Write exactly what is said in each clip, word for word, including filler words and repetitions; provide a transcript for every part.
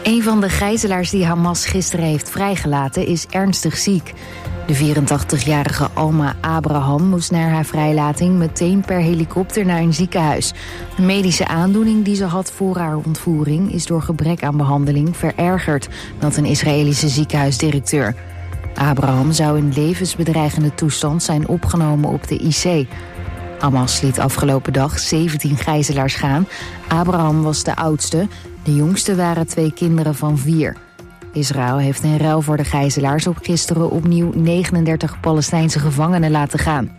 Een van de gijzelaars die Hamas gisteren heeft vrijgelaten is ernstig ziek. De vierentachtigjarige Alma Abraham moest naar haar vrijlating meteen per helikopter naar een ziekenhuis. Een medische aandoening die ze had voor haar ontvoering is door gebrek aan behandeling verergerd, meldt een Israëlische ziekenhuisdirecteur. Abraham zou in levensbedreigende toestand zijn opgenomen op de I C. Hamas liet afgelopen dag zeventien gijzelaars gaan. Abraham was de oudste. De jongste waren twee kinderen van vier. Israël heeft in ruil voor de gijzelaars op gisteren opnieuw negenendertig Palestijnse gevangenen laten gaan.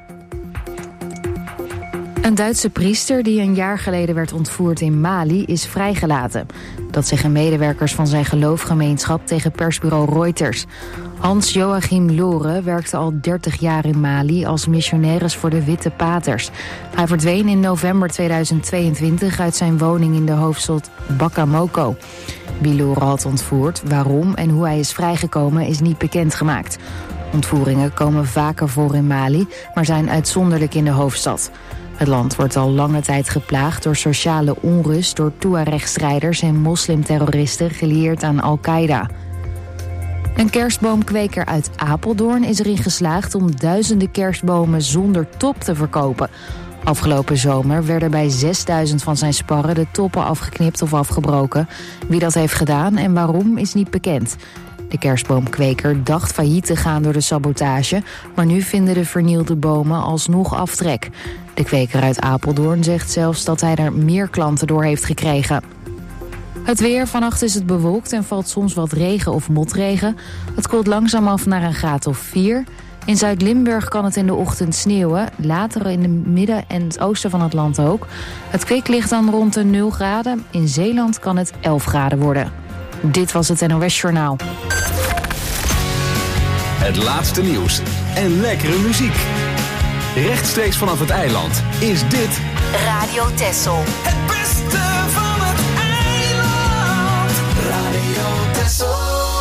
Een Duitse priester die een jaar geleden werd ontvoerd in Mali is vrijgelaten. Dat zeggen medewerkers van zijn geloofgemeenschap tegen persbureau Reuters. Hans-Joachim Lore werkte al dertig jaar in Mali als missionaris voor de Witte Paters. Hij verdween in november tweeduizend tweeëntwintig uit zijn woning in de hoofdstad Bamako. Wie Lore had ontvoerd, waarom en hoe hij is vrijgekomen is niet bekendgemaakt. Ontvoeringen komen vaker voor in Mali, maar zijn uitzonderlijk in de hoofdstad. Het land wordt al lange tijd geplaagd door sociale onrust door Tuareg-strijders en moslimterroristen gelieerd aan Al-Qaeda. Een kerstboomkweker uit Apeldoorn is erin geslaagd om duizenden kerstbomen zonder top te verkopen. Afgelopen zomer werden bij zesduizend van zijn sparren de toppen afgeknipt of afgebroken. Wie dat heeft gedaan en waarom is niet bekend. De kerstboomkweker dacht failliet te gaan door de sabotage, maar nu vinden de vernielde bomen alsnog aftrek. De kweker uit Apeldoorn zegt zelfs dat hij er meer klanten door heeft gekregen. Het weer, vannacht is het bewolkt en valt soms wat regen of motregen. Het koelt langzaam af naar een graad of vier. In Zuid-Limburg kan het in de ochtend sneeuwen. Later in het midden en het oosten van het land ook. Het kwik ligt dan rond de nul graden. In Zeeland kan het elf graden worden. Dit was het N O S Journaal. Het laatste nieuws en lekkere muziek. Rechtstreeks vanaf het eiland is dit Radio Texel. Het beste van het eiland. Radio Texel.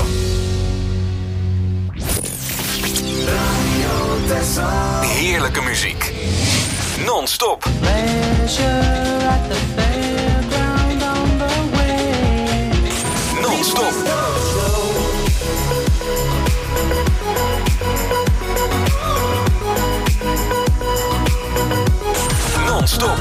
Radio Texel. heerlijke muziek. Non-stop. Non-stop. Non-stop.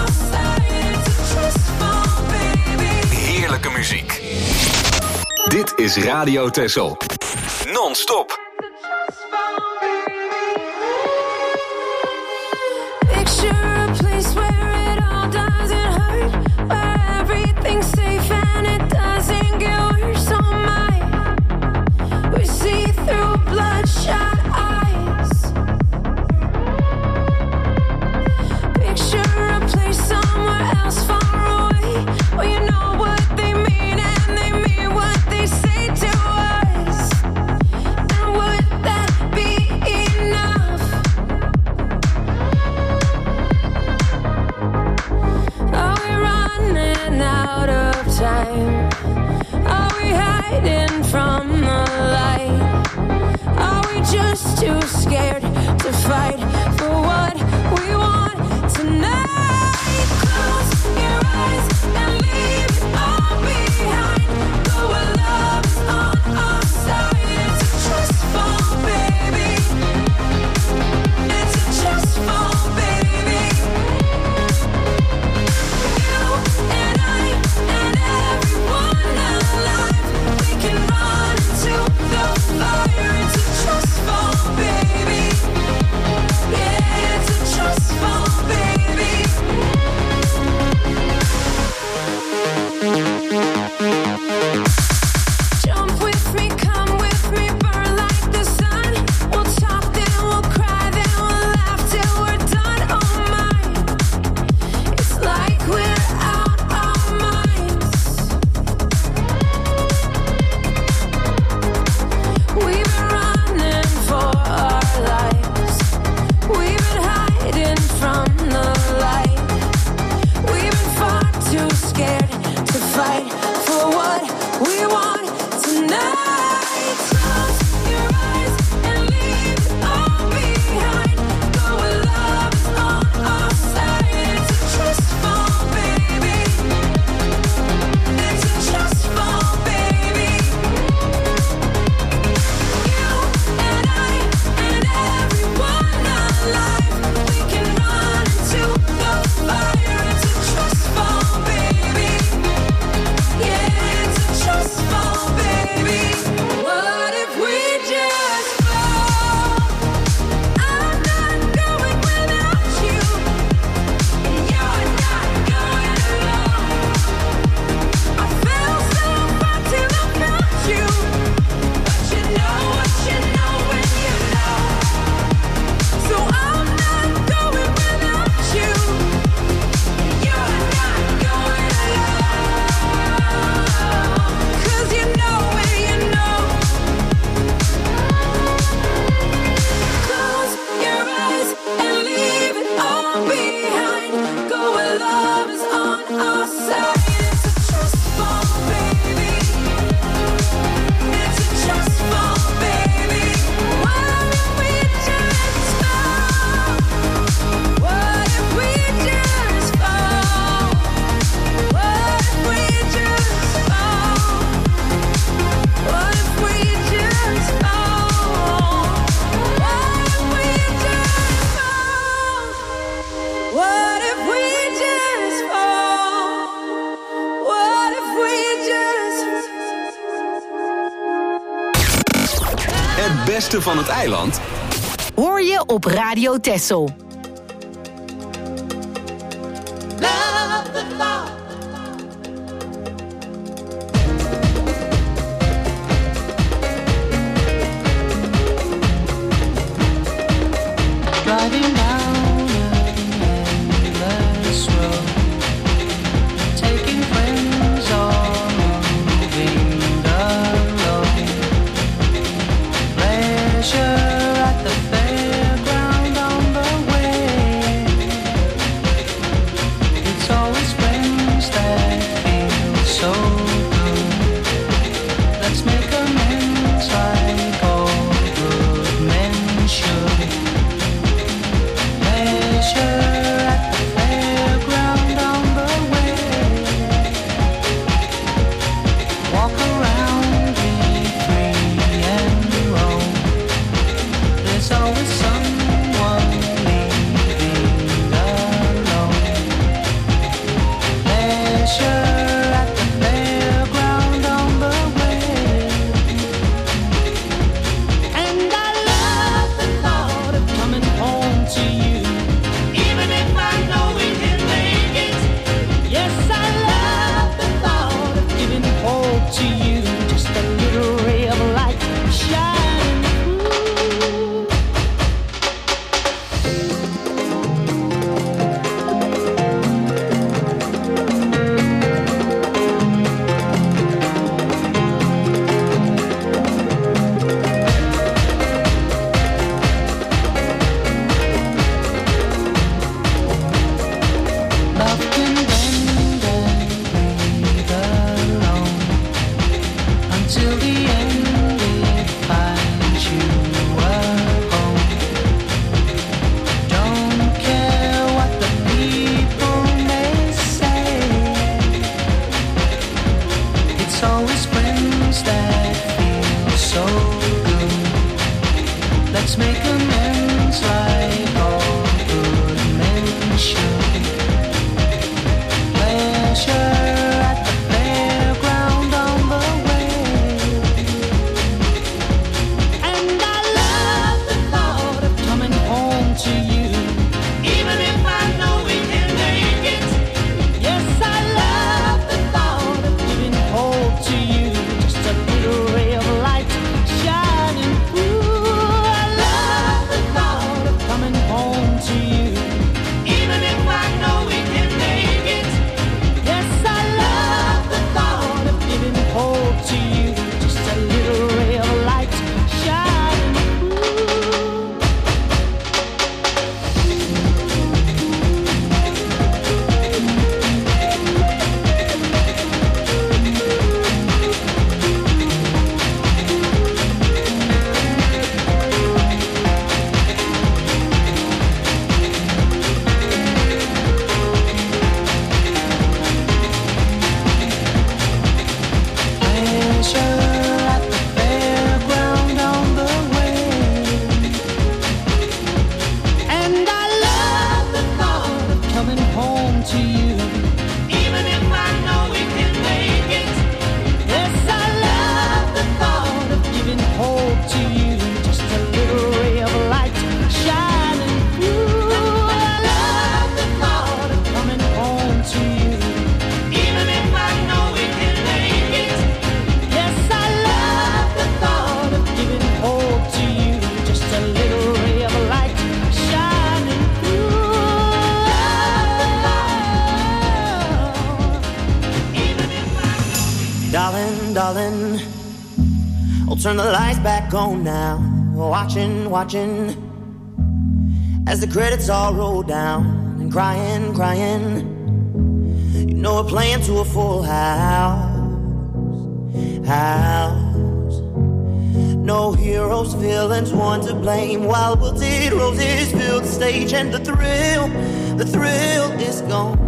Heerlijke muziek. Dit is Radio Texel. Non-stop. Too scared to fight for what we want tonight. Close your eyes and leave it all behind. Go where love is on our side. It's a trust fall, baby. It's a trust fall, baby. You and I and everyone alive, we can run into the fire. It's a trust fall, baby. Yeah, it's a trust fall, baby. Jump with me, come with me, burn like the sun. We'll talk, then we'll cry, then we'll laugh till we're done. Oh my, it's like we're out our minds. We've been running for our lives. We've been hiding from the light. We've been far too scared to fight for what we want tonight. Close your eyes and leave it all behind. Go where love is on our side. It's a trust fall, baby. It's a trust fall, baby. Het beste van het eiland hoor je op Radio Texel. Love the thought. Driving down an endless road, taking friends or moving alone. Pleasure at the fairground on the way. It's always friends that feel so good. Let's make amends like all good men should. At the fairground on the way. Walk around, be free and roam. There's always someone leaving alone. Pleasure at the fairground on the way. And I love the thought of coming home to you. To you, just a little ray of light shining through. Love can bend and leave alone. Till the end it finds you at home. Don't care what the people may say. It's always friends that feel so good. Let's make amends like all good men should. Pleasure at the fairground on the way. To you, even if I know we can make it. Yes, I love the thought of giving hope to you. Just a little ray of light shining through. I love the thought of coming home to you, even if I know we can make it. Yes, I love the thought of giving hope to you. Just a little ray of light shining through. Darling, darling, I'll turn the lights back on now. Watching, watching, as the credits all roll down. And crying, crying, you know we're playing to a full house. House. No heroes, villains, one to blame. While wilted roses fill the stage. And the thrill, the thrill is gone.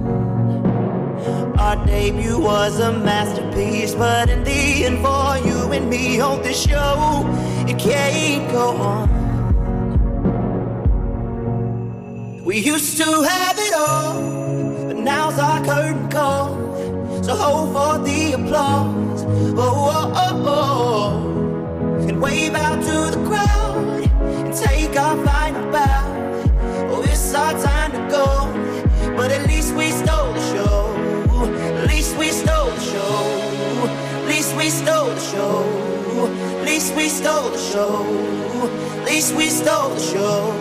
Our debut was a masterpiece, but in the end for you and me on this show, it can't go on. We used to have it all, but now's our curtain call. So hold for the applause, oh, oh, oh, oh. And wave out to we stole the show. At least we stole the show. At least we stole the show.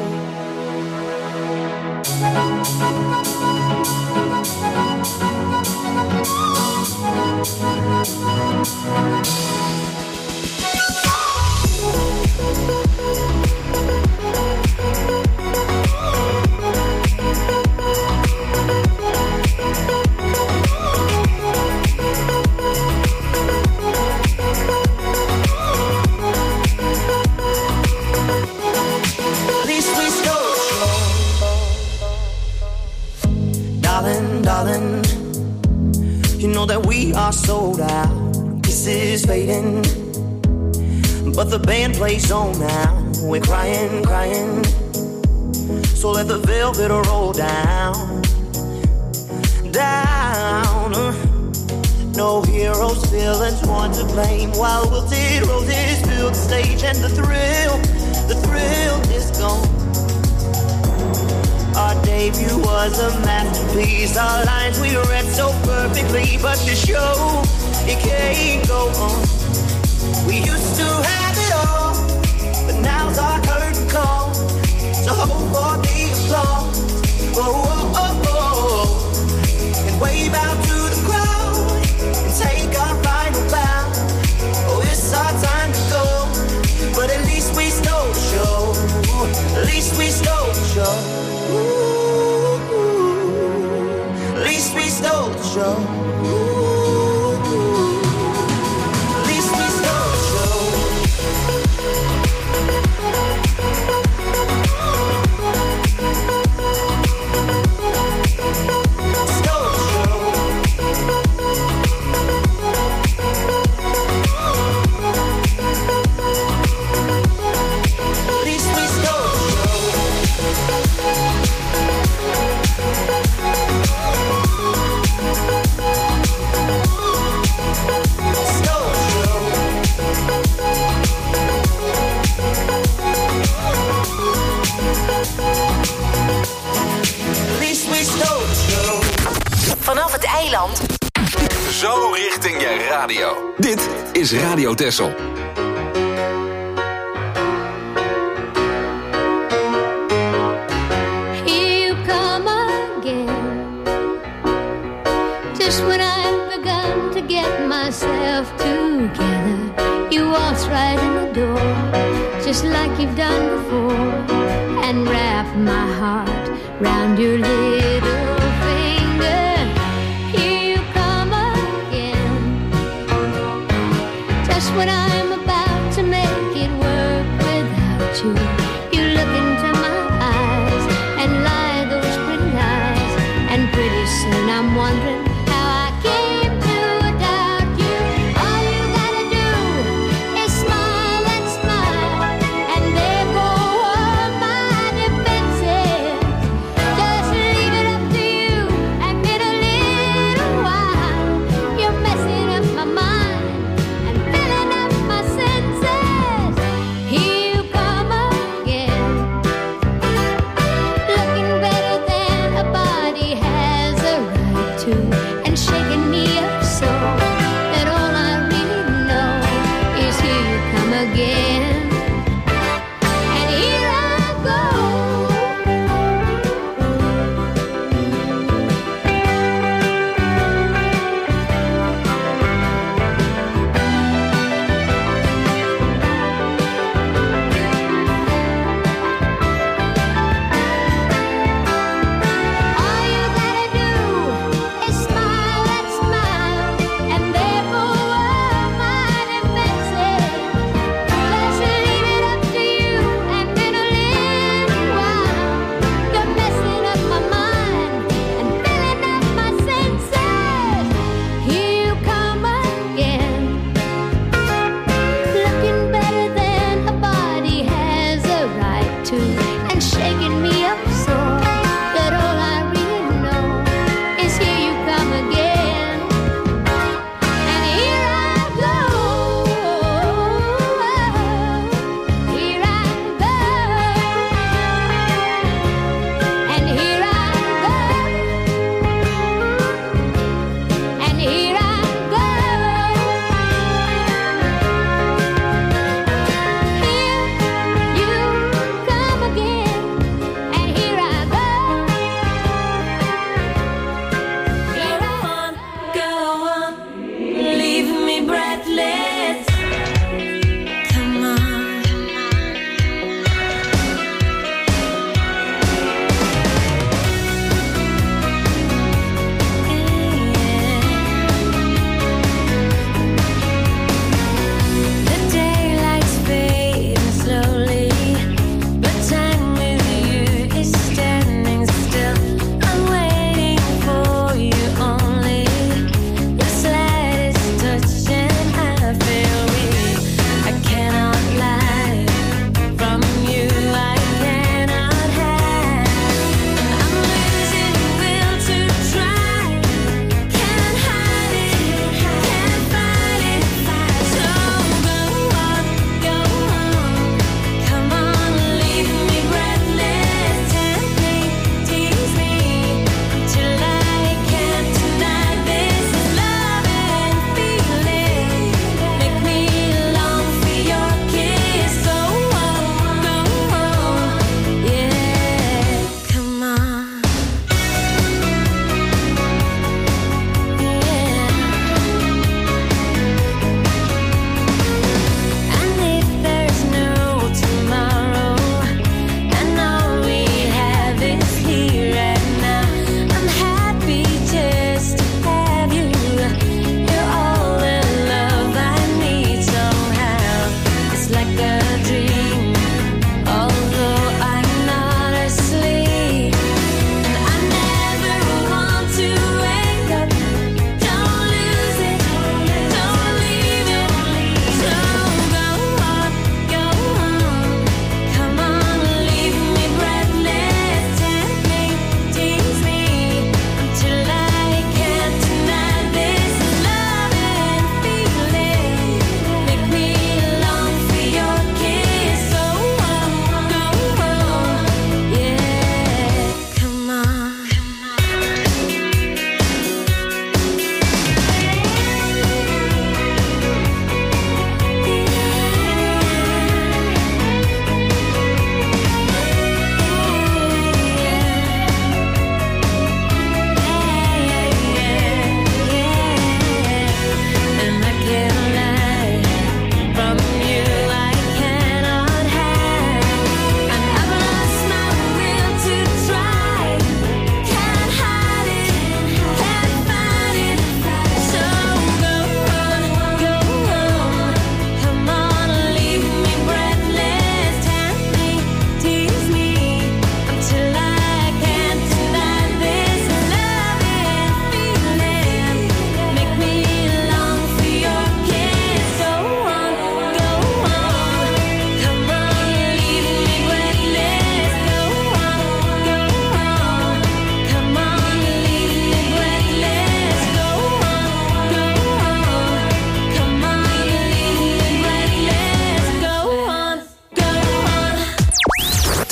Darling, you know that we are sold out. This is fading, but the band plays on now. We're crying, crying, so let the velvet roll down, down. No heroes, villains, one to blame. While wilted roses fill the stage, and the thrill, the thrill is gone. Our debut was a masterpiece. Our lines we read so perfectly, but the show, it can't go on. We used to have it all, but now's our curtain call. So hold for the applause, oh, oh, oh, oh, and wave out to the crowd and take our final bow. Oh, it's our time to go, but at least we stole the show. At least we stole the show. Ooh, at least we stole the show. Ooh, at least we stole the show. Stole the show. At least we stole the show. Vanaf het eiland. Zo richting je radio. Dit is Radio Texel. Here you come again. Just when I've begun to get myself together, you waltz right in the door, just like you've done before, and wrap my heart round your little finger. Here you come again. Just when I'm about to make it work without you, you look into my eyes and lie those pretty lies, and pretty soon I'm wondering how I came to doubt you. All you gotta do is smile and smile, and there go all my defenses. Just leave it up to you, and in a little while you're messing up my mind and filling up my senses. Here you come again.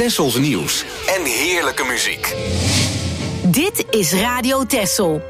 Tessels nieuws en heerlijke muziek. Dit is Radio Tessel.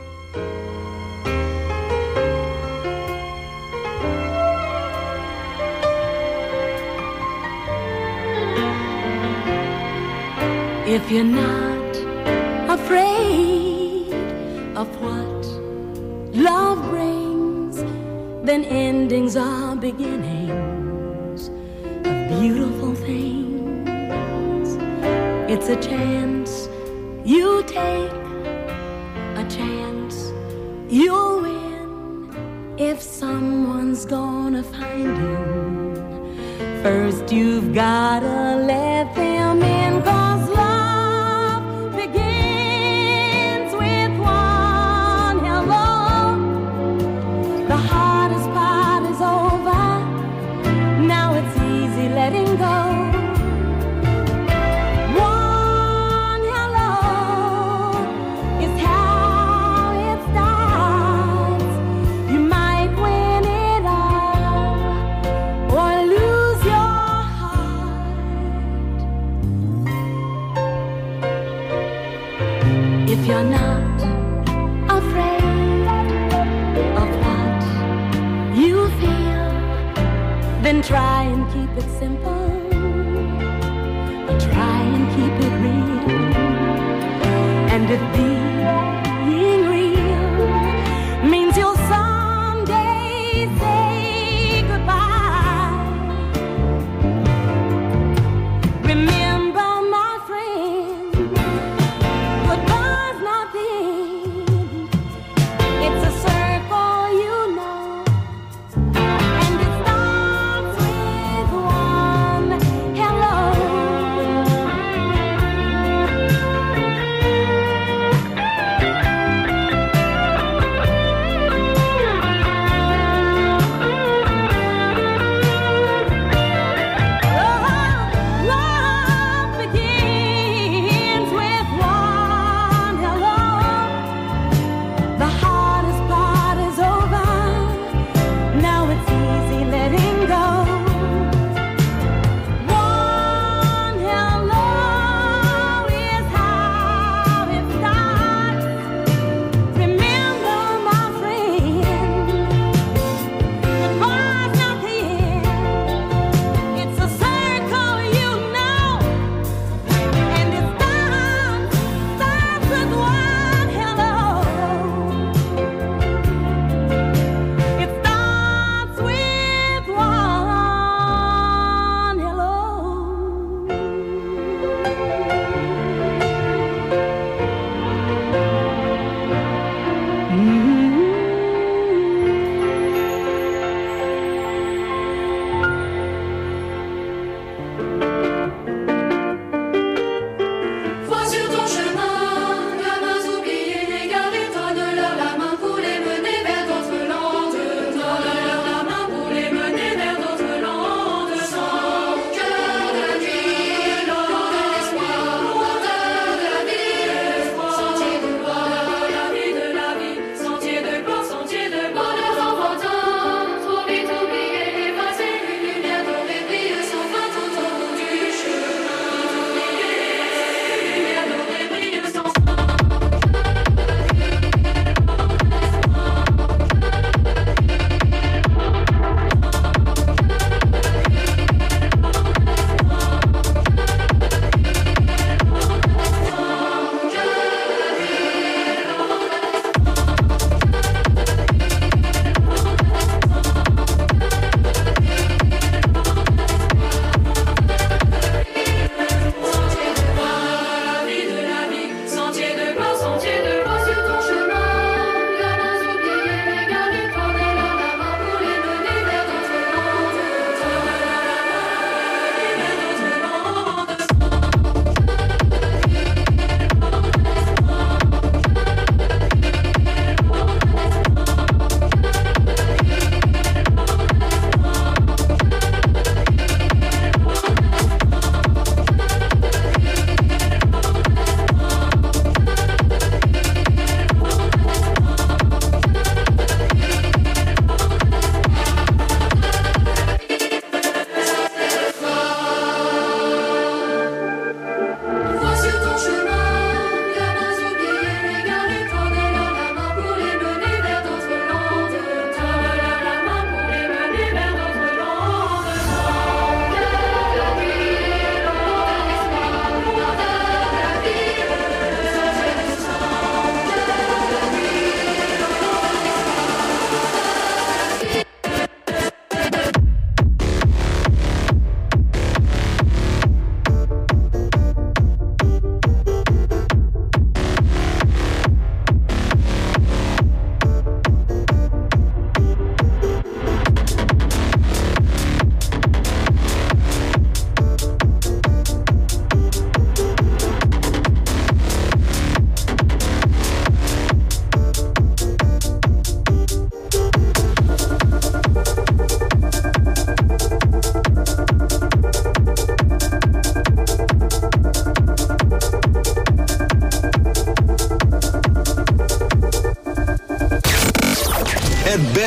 If you're not afraid of what love brings, then endings are beginnings of beautiful things. It's a chance you take, a chance you'll win. If someone's gonna find you, first you've gotta let them in, 'cause love begins with one hello. The hardest part is over, now it's easy letting go. One hello is how it starts. You might win it all or lose your heart. If you're not afraid of what you feel, then try and keep it simple, or try and keep it real. And if being real means you'll someday say goodbye, remember, my friend, goodbye's not the end. It's a circle, you know, and it starts with one hello. Love begins with one hello. The hardest part is over, now it's easy letting go. One hello is how it starts. Remember, my friend, goodbye's not the end. It's a circle, you know, and it starts, starts with one hello. It starts with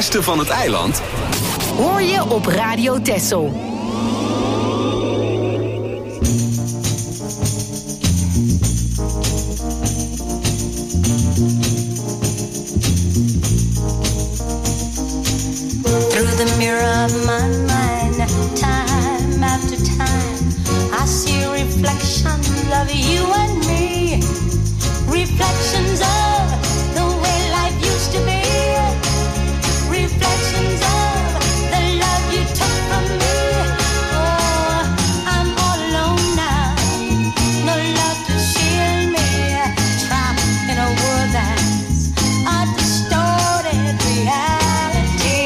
beste van het eiland hoor je op Radio Texel. Through the mirror of my mind, time after time, I see reflections of you and me. Reflections of the way life used to be. Reflections of the love you took from me. Oh, I'm all alone now. No love to shield me. Trapped in a world that's a distorted reality.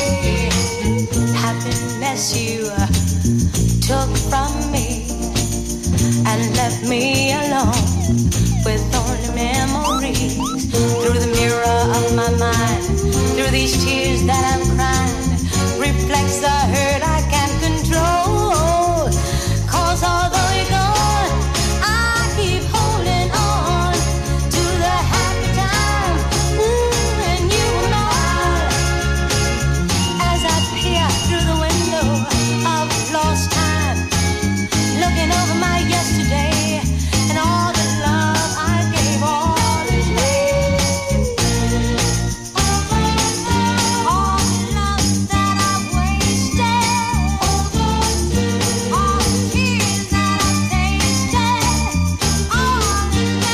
Happiness you took from me and left me alone with only memories. Through the mirror of my mind, through these tears that I'm crying, reflects the hurt I can't control. Cause although you're gone, I keep holding on to the happy time. Ooh, and you and all. As I peer through the window of lost time, looking over my yesterday and all the love I gave, all is all the love that I've wasted, all the tears that I've tasted, all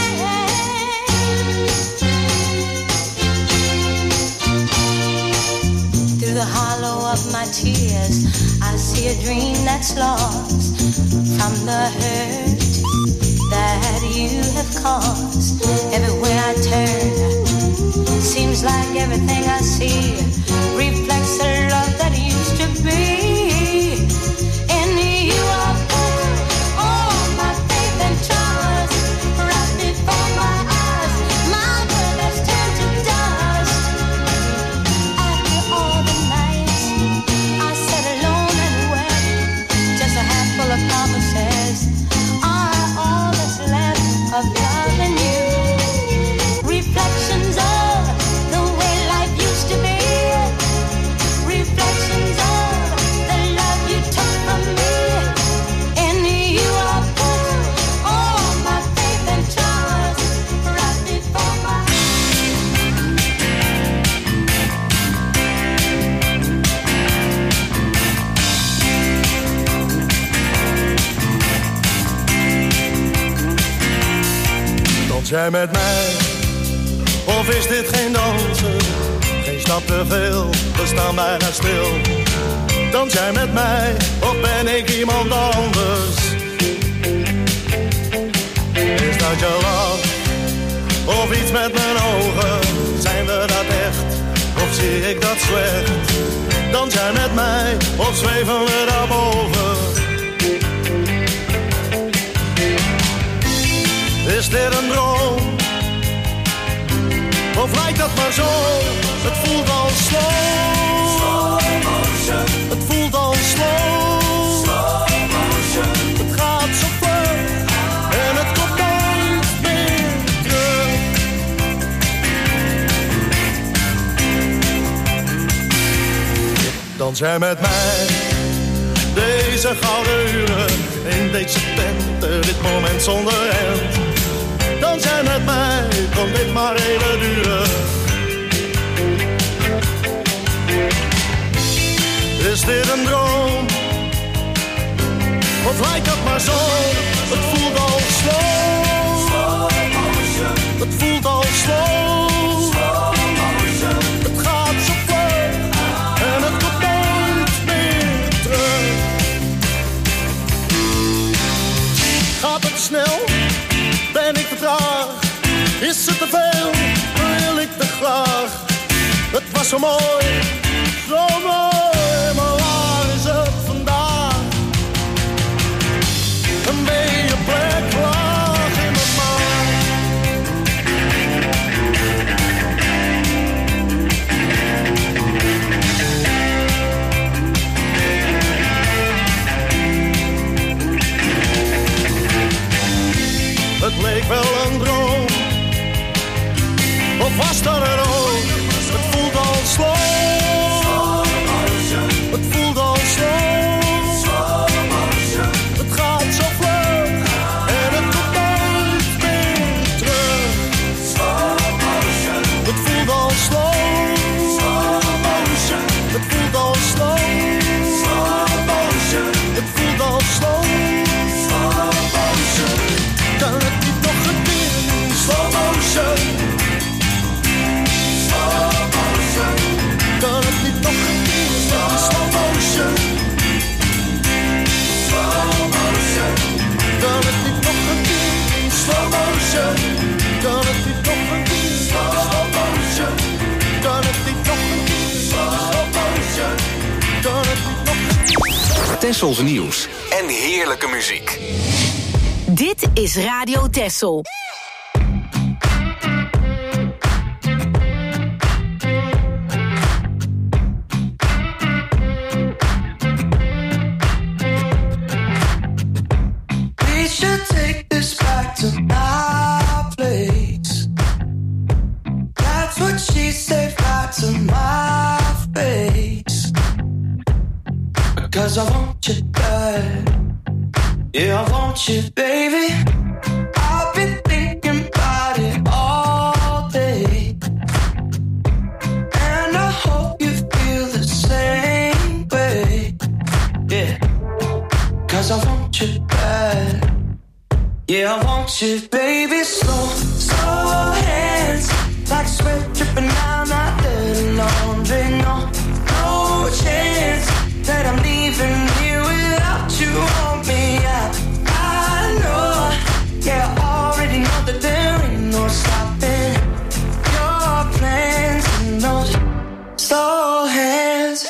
is through the hollow of my tears, I see a dream that's lost from the hurt that you have caused. Everywhere I turn, seems like everything I see reflects the love that used to be. In you I put all my faith and trust, right before my eyes, my world has turned to dust. After all the nights I sat alone and wept, just a handful of promises are all that's left of love and you. Reflections of the way life used to be. Reflections of the love you took from me. In you I put all my faith and trust, right before my Dans jij met mij, of is dit geen dansen? Geen stap te veel, we staan bijna stil. Dans jij met mij, of ben ik iemand anders? Is dat je lach, of iets met mijn ogen? Zijn we dat echt, of zie ik dat slecht? Dans jij met mij, of zweven we daarboven? Is dit een droom? Of lijkt dat maar zo? Het voelt al slow. Slow motion. Het voelt al slow. Slow motion. Het gaat zo vlug en het komt nooit meer terug. Dans jij met mij deze gouden uren in deze tent, dit moment zonder end. Dans jij met mij, kon dit maar even duren. Is dit een droom? Of lijkt dat maar zo? Het voelt al slow. Slow motion. Het voelt al slow. Slow motion. Het gaat zo vlug en het komt nooit meer terug. Gaat het snel? Ben ik te traag? Is het te veel? Wil ik te graag? Het was zo mooi, zo mooi, maar waar is het vandaag? Een beetje plek lag in mijn maag. Het leek wel een droom, of was dat er ook? Het voelt al slow. Tessels nieuws en heerlijke muziek. Dit is Radio Tessel. We should take this back to my place. That's what she said right to my face. Because I want you bad. Yeah, I want you, baby. I've been thinking about it all day. And I hope you feel the same way. Yeah, cause I want you bad. Yeah, I want you, baby. Slow, slow hands. Like sweat dripping down my dirty laundry. No, no chance that I'm leaving here without you on me. I, I know, yeah, I already know that there ain't no stopping your plans and those slow hands.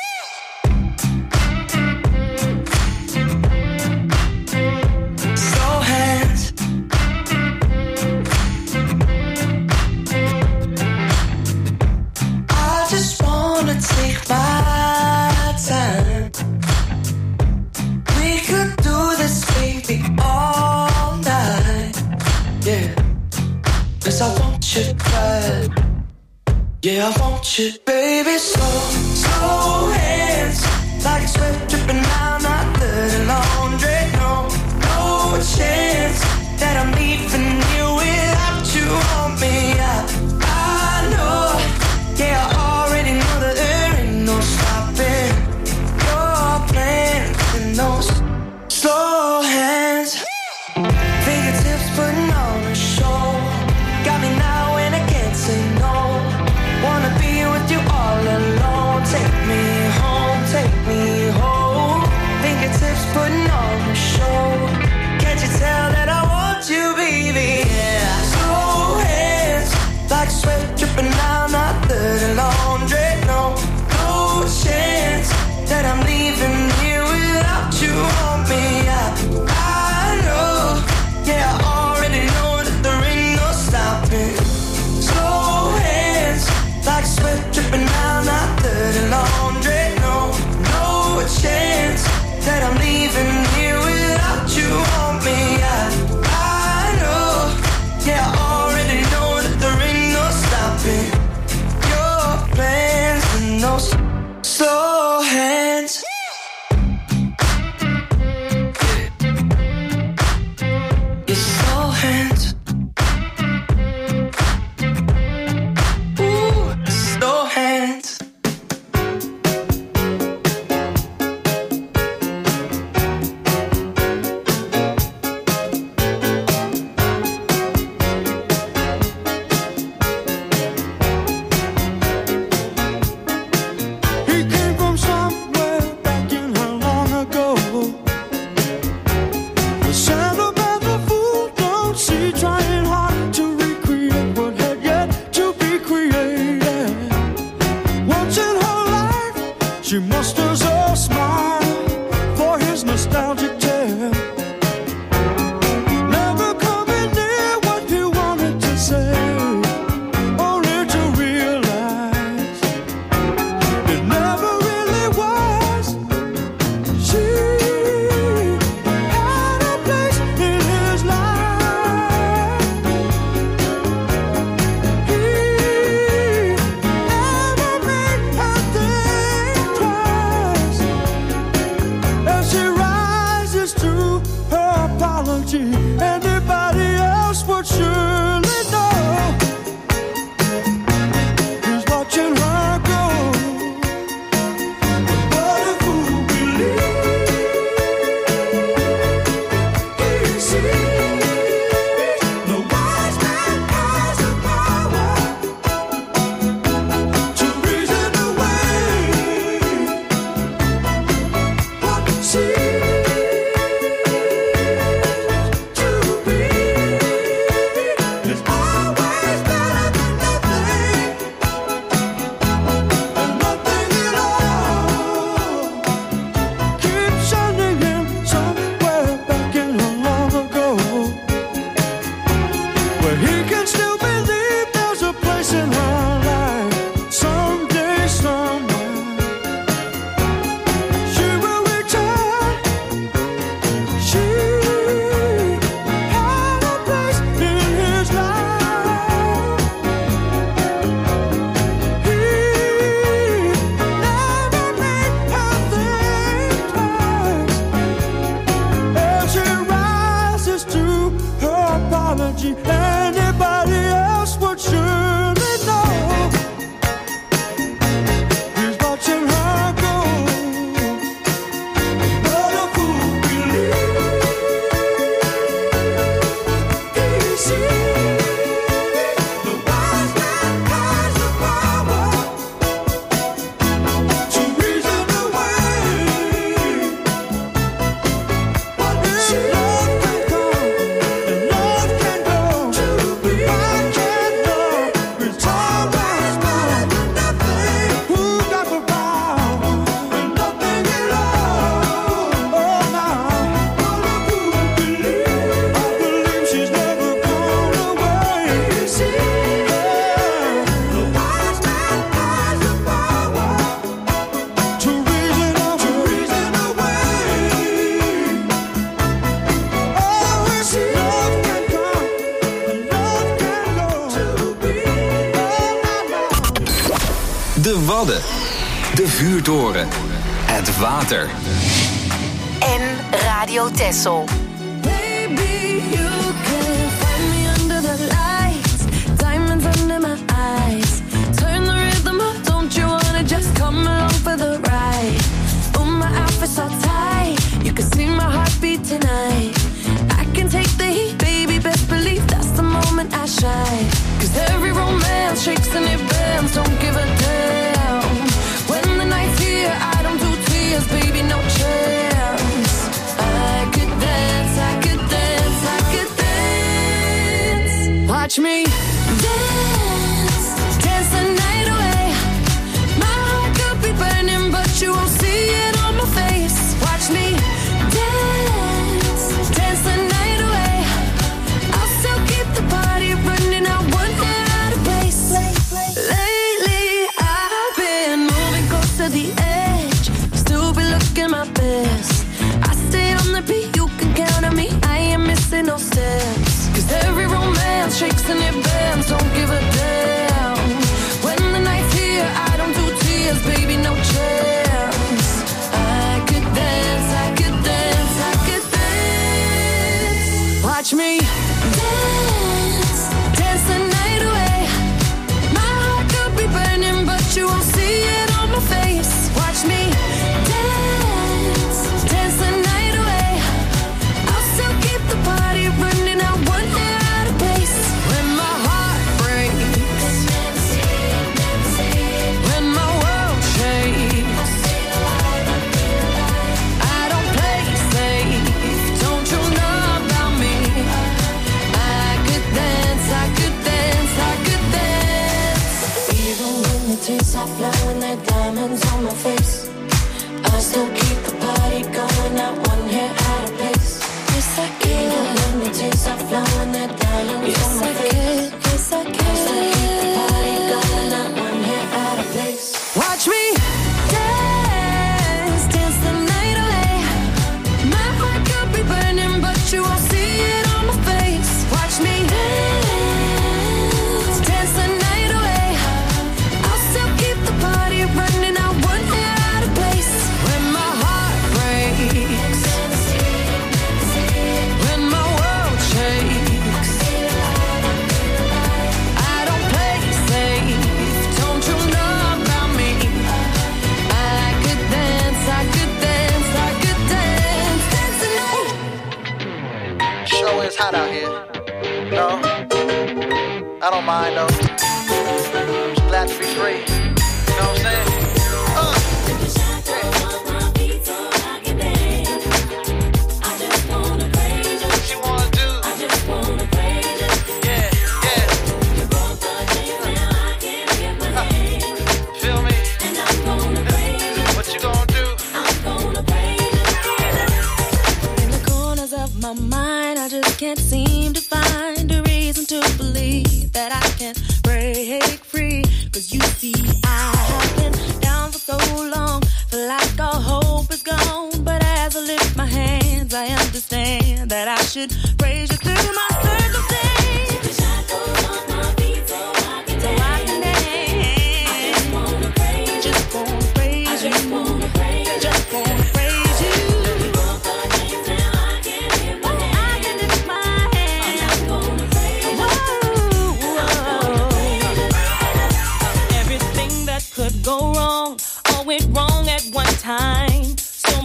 Slow hands. I just wanna take my time. We could do this, baby, all night. Yeah, cause I want you bad. Yeah, I want you, baby. Slow, slow hands. Like sweat dripping down my dirty laundry. No, no chance that I'm leaving you without you on me. I, I know, yeah, I already know that there ain't no stopping your plans and those slow hands. Fingertips putting on a show. Got me now and I can't say no. Wanna be with you all alone. Take me home, take me home. Fingertips putting on a show. Can't you tell that I want you, baby? Yeah. Slow hands, like sweat dripping down my dirty laundry. No, no chance that I'm leaving here without you on me. I, I know, yeah, I already know that there ain't no stopping. Slow hands, like sweat dripping down my dirty laundry. No, no chance that I'm leaving here without you on me. I, I know, yeah, I already know that there ain't no stopping your plans and those slow hands. Your slow hands. Ooh, slow hands. He came from somewhere back apology. Anybody else would surely know. He's watching her go. But a fool believes easy. The wise man has the power to reason away. What is love can come and love can go. I can't know. It's always mine. Who got the power and nothing at all? Oh, now, what a fool believes. I believe she's never gone away. See, the wise man has the power to reason away. To reason away. Oh, it's love can come and love can go. To be De Wadden. De vuurtoren. Het water. En Radio Texel. Baby, you can find me under the lights, diamonds under my eyes. Turn the rhythm up, don't you wanna just come along for the ride? Oh, my outfit's all tight, you can see my heartbeat tonight. I can take the heat, baby, best believe that's the moment I shine. Cause every romance shakes and it bends, don't give a damn. When the night's here, I don't do tears, baby, no chance. I could dance, I could dance, I could dance. Watch me dance, dance the night away. My heart could be burning, but you won't see it on my face. Watch me dance, dance the night away. I'll still keep the party running, I won't get out of place. Lately, I've been moving close to the edge, still be looking my best. I stay on the beat, you can count on me, I ain't missing no steps. Cause every romance shakes and it bends, don't give a damn. When the night's here, I don't do tears, baby, no chance. I could dance, I could dance, I could dance. Watch me dance, dance the night away. My heart could be burning, but you won't see it on my face. Watch me dance, dance the night away. I'll still keep the party running, I won't get out of place. When my heart breaks, when my world shakes, I don't play safe, don't you know about me? I could dance, I could dance, I could dance. Even when the tears are flowing, they're diamonds on my face, I still keep the party going, not one hair out of place. Yes, I can. Even when the tears are flowing, they're diamonds yes, on my I face. Can. Yes, I can. I still keep the party going, not one hair out of place. Watch me dance, dance the night away. My heart could be burning, but you won't see it on my face. Watch me dance, dance the night away. I'll still keep the party running, I won't get out of place. When my heart breaks, when my world shakes, I don't play safe, don't you know about me? I could dance, I could dance, I could dance, dance the night. Sure is hot out here. No, I don't mind though. Just glad to be free. You know what I'm saying? Uh. What you wanna do? Yeah, yeah. Uh. Feel me? What you gonna do? In the corners of my mind, I just can't seem to find a reason to believe that I can break free. Cause you see, I have been down for so long, feel like all hope is gone. But as I lift my hands, I understand that I should praise you through my circumstance. So I can dance. I just wanna praise you. Just wanna praise you. Just wanna praise you. Just wanna praise you. I can lift my hands. I'm not gonna praise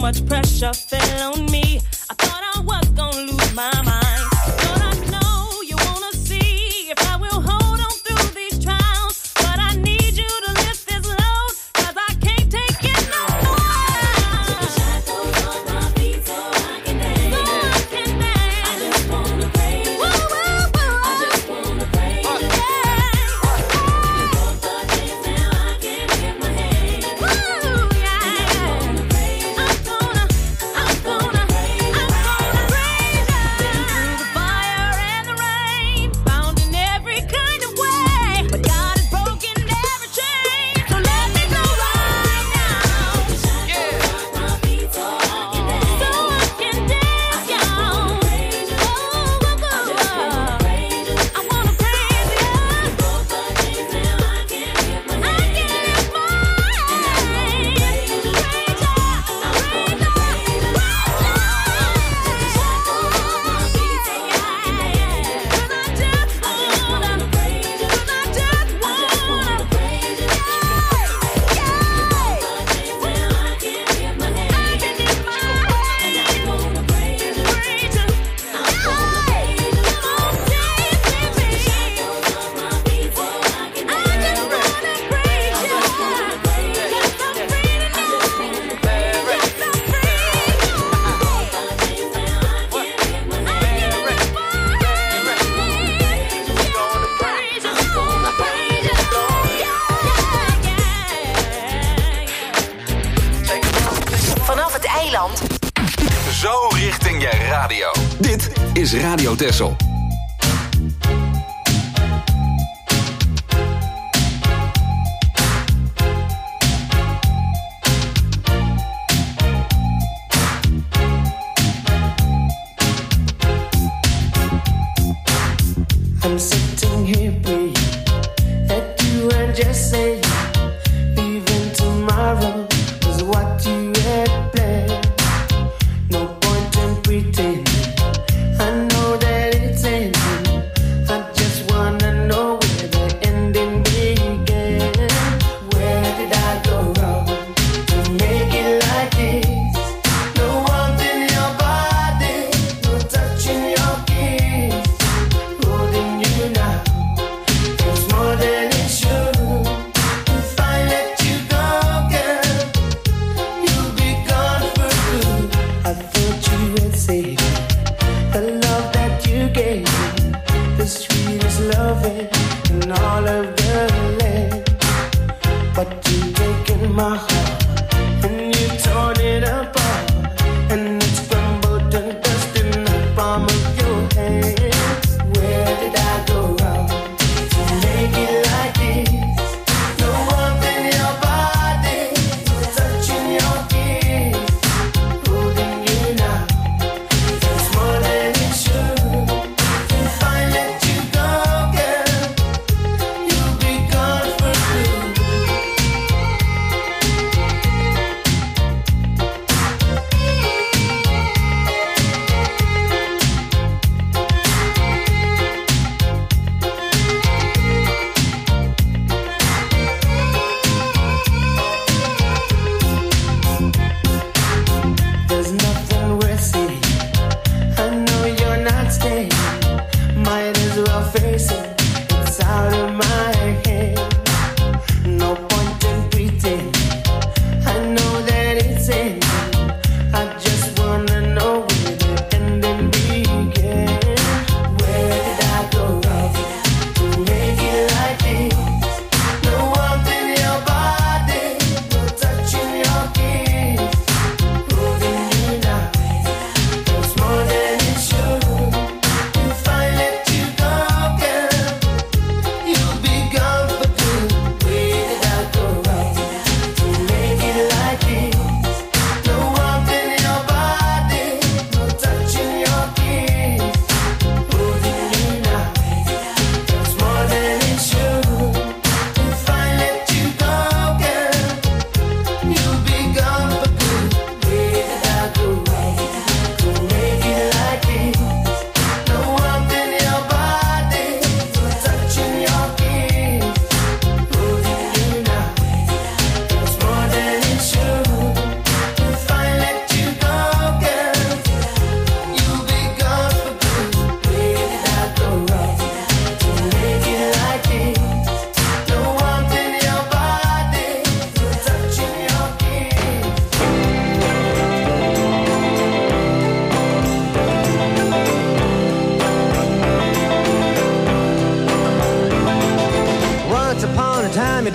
much pressure fell on me. I thought I was gonna lose my mind. But I know you wanna see if I will hold on through these trials. But I need you to lift this load, cause I can't take it no more. Take the shackles off my feet so I can dance. So I can dance. I just wanna praise you. Woo, woo, woo. I just wanna praise you. Yeah. You broke the chains, now I can lift my hands. Woo, yeah. I'm gonna, I'm gonna, I'm gonna praise you. Been through the fire and the rain, bound in every kind of way, but God has broken every chain, so let me go right now. Yeah. My feet so I can dance, so I can dance, y'all. Oh, oh, oh, oh. I wanna praise you. You broke the chains, now I can lift my hands. I can lift my hands. Praise you, praise you, praise you. Vanaf het eiland. Zo richting je radio. Dit is Radio Texel. I'm sitting here praying that you and just say leaving tomorrow is what you had planned. No point in pretending. I know that it's ending. I just wanna know where the ending began. Where did I go wrong to make it like this? No warmth in your body, no touch in your kiss, holding you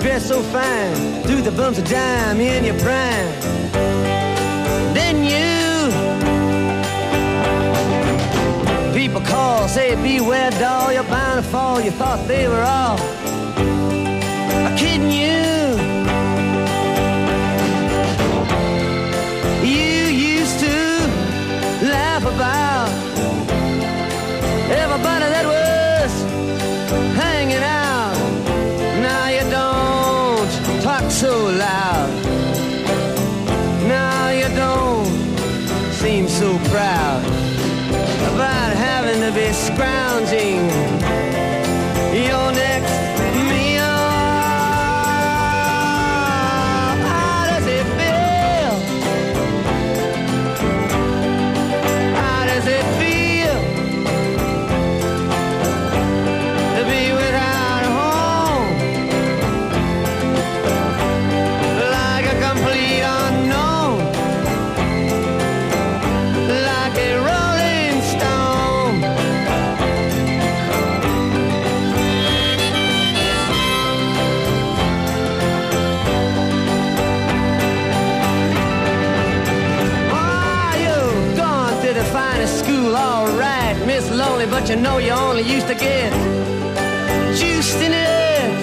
dressed so fine, threw the bumps of dime in your prime. Then you, people call, say beware doll, you're bound to fall. You thought they were all kidding you. You used to laugh about everybody that was hanging out. Now you don't talk so loud. Now you don't seem so proud about having to be scrounging your next meal. How does it feel? How does it feel to be without a home? Like a complete unknown, like a rolling stone. Oh, you've gone to the finest school, all right, Miss Lonely, but you know you only used to get juiced in it.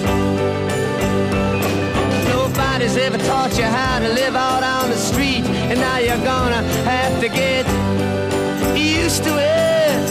Nobody's ever taught you how to live out on the street, and now you're gonna have to get used to it.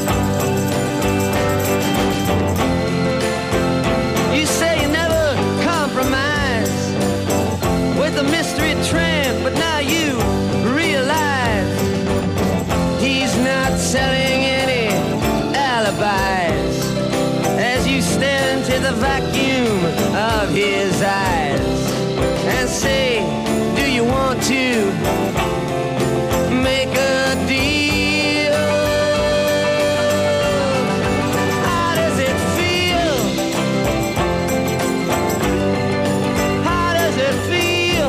You say you never compromise with a mystery tramp, but now you realize he's not selling any alibis as you stare into the vacuum of his eyes and say, do you want to make a deal? How does it feel? How does it feel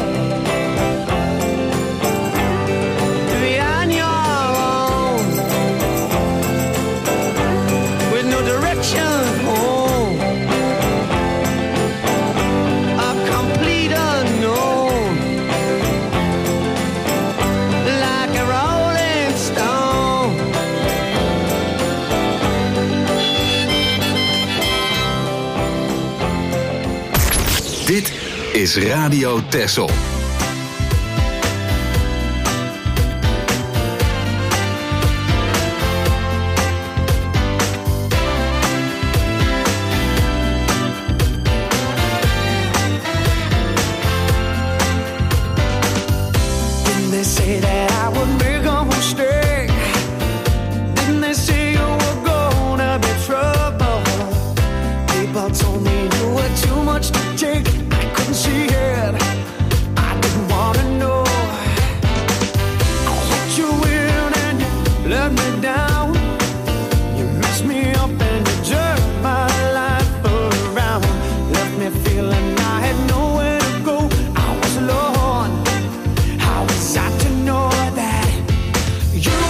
to be on your own with no direction home? A complete unknown, like a rolling stone. Dit is Radio Texel. Didn't they say that I would make a mistake? Didn't they say you were gonna be trouble? People told me you were too much to take. I couldn't see it. I didn't wanna know. I let you in and you let me down. You messed me up and you jerked my life around. Left me feeling I had nowhere to go. I was alone. How was I to know that you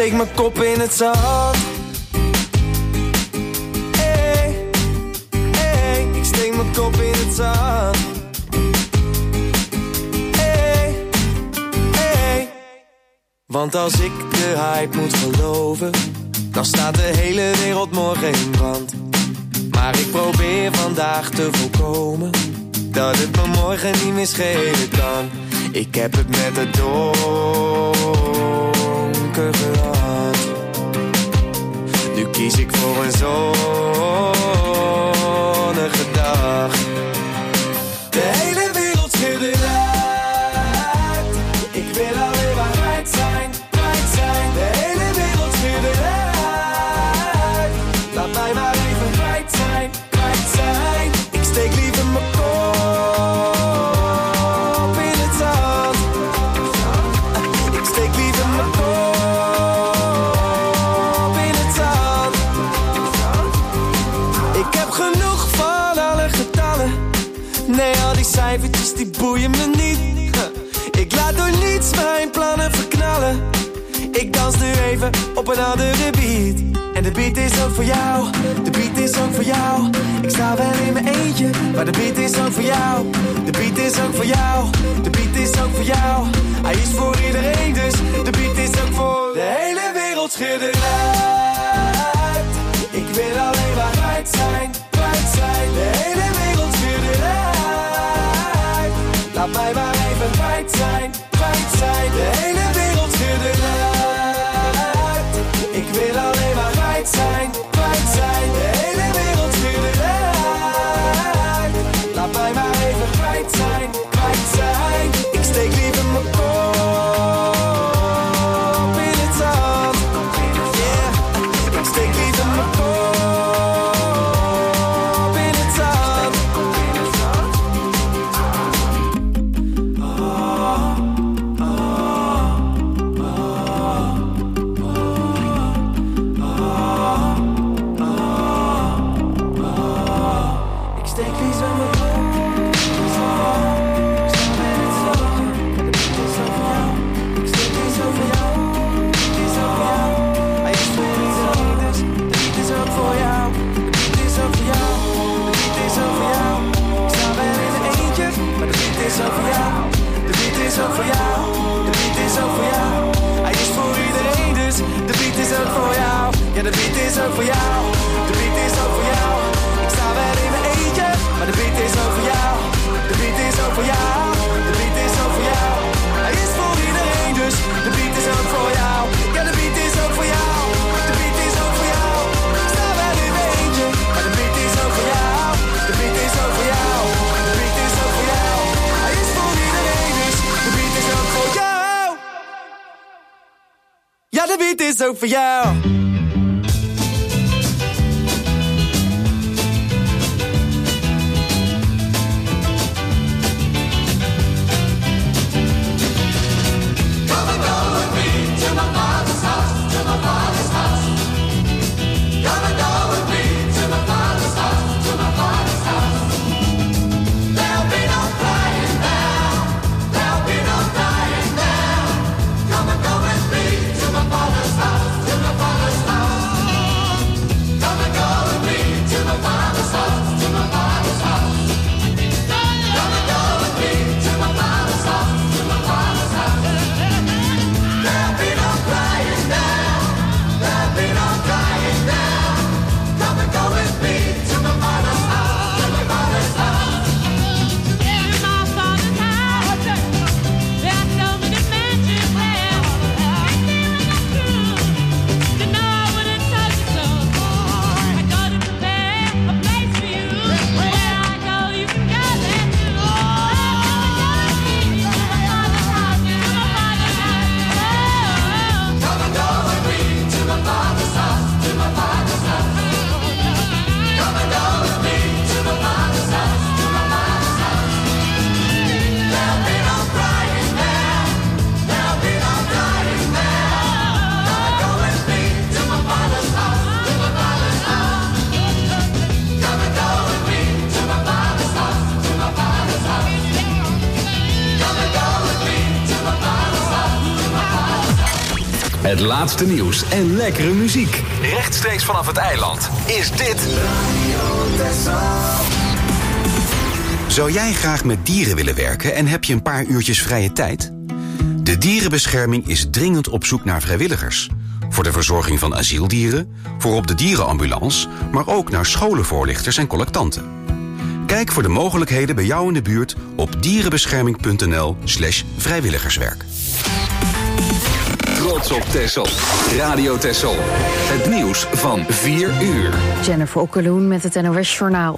steek mijn kop in het zand. Hey, hey, ik steek mijn kop in het zand. Hey, hey. Want als ik de hype moet geloven, dan staat de hele wereld morgen in brand. Maar ik probeer vandaag te voorkomen dat het me morgen niet meer schelen kan. Ik heb het met het donker gehad. Nu kies ik voor een zonnige dag. De hele wereld schudde uit. Ik wil alleen maar kwijt zijn, kwijt zijn. De hele wereld schudde uit. Laat mij maar even kwijt zijn, kwijt zijn. Ik steek liever mijn kop in het zand. Ik steek liever mijn kop in het zand. Ik heb genoeg van alle getallen. Nee, al die cijfertjes die boeien me niet. Ik laat door niets mijn plannen verknallen. Ik dans nu even op een andere beat. En de beat is ook voor jou, de beat is ook voor jou. Ik sta wel in mijn eentje, maar de beat is ook voor jou. De beat is ook voor jou, de beat is ook voor jou. Hij is voor iedereen, dus de beat is ook voor de hele wereld schudde uit. Ik wil alleen maar kwijt zijn, kwijt zijn. De hele wereld schudde uit. Laat mij maar even kwijt zijn, kwijt zijn. De hele wereld schudde uit. Ik wil alleen maar kwijt zijn, kwijt zijn. De hele wereld schudde uit. Laat mij maar even kwijt zijn, kwijt zijn. Ik steek liever mijn kop in het zand. Yeah, ik steek liever mijn kop in het zand. Oh, oh, oh, oh, oh. Ik steek liever mijn kop in het zand. De beat is ook voor jou. Ik steek liever voor jou. De beat is ook voor jou. Hij is voor iedereen, dus de beat is ook voor jou. De beat is ook voor jou. De beat is ook voor jou. Ik sta wel in mijn eentje, maar de beat is ook voor jou. De beat is ook voor jou. De beat is ook voor jou. Hij is voor iedereen, dus de beat is ook voor jou. Ja, de beat is ook voor jou. De beat is ook voor jou. Ik sta wel in mijn eentje, maar de beat is ook voor jou. De beat is ook voor jou. De beat is ook voor jou. Hij is voor iedereen, dus de beat is ook voor jou. Ja, de beat is ook voor jou. De beat is ook voor jou. Ik sta wel in mijn eentje, maar de beat is ook voor jou. De beat is ook voor jou. De beat is ook voor jou. Hij is voor iedereen, dus de beat is ook voor jou. Ja, de beat is ook voor jou. Come and go with me to my father's house, to my father's Het laatste nieuws en lekkere muziek. Rechtstreeks vanaf het eiland is dit Radio Texel. Zou jij graag met dieren willen werken en heb je een paar uurtjes vrije tijd? De dierenbescherming is dringend op zoek naar vrijwilligers. Voor de verzorging van asieldieren, voor op de dierenambulance, maar ook naar scholenvoorlichters en collectanten. Kijk voor de mogelijkheden bij jou in de buurt op dierenbescherming.nl slash vrijwilligerswerk. Trots op Texel. Radio Texel. Het nieuws van vier uur. Jennifer Okkeloen met het N O S Journaal.